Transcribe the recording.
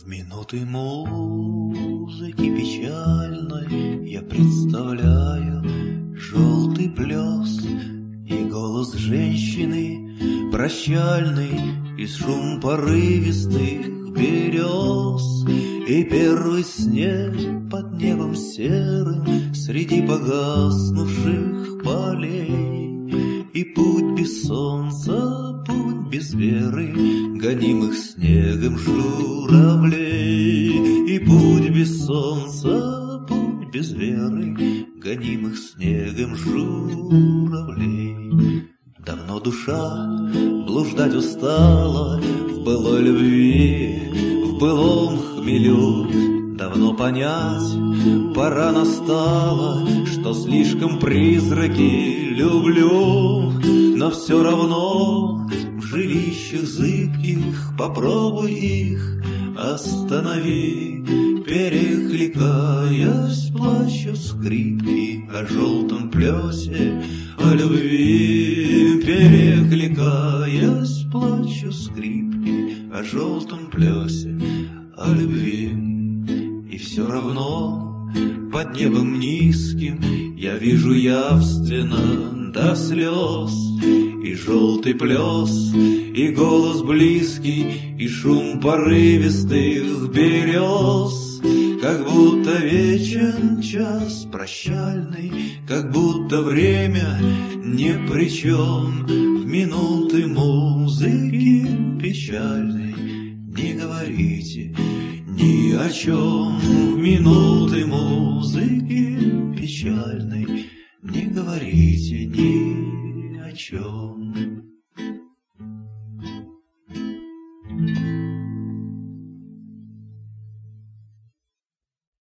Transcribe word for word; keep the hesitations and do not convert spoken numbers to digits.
В минуты музыки печальной я представляю желтый плес и голос женщины прощальный, и шум порывистых берез, и первый снег под небом серым среди погаснувших полей, и путь без солнца, путь без веры, гонимых снегом журавлей, и путь без солнца, путь без веры, гонимых снегом журавлей. Давно душа блуждать устала в былой любви, в былом хмелю. Давно понять пора настала, что слишком призраки люблю. Но все равно в жилищах зыбких попробуй их останови. Перекликаясь, плачут скрипки о желтом плесе, о любви. Перекликаясь, плачут скрипки о желтом плесе, о любви. И все равно под небом низким я вижу явственно до слез и желтый плес, и голос близкий, и шум порывистых берез. Как будто вечен час прощальный, как будто время ни при чем. В минуты музыки печальной не говорите ни о чем. В минуты музыки печальной не говорите ни о чем.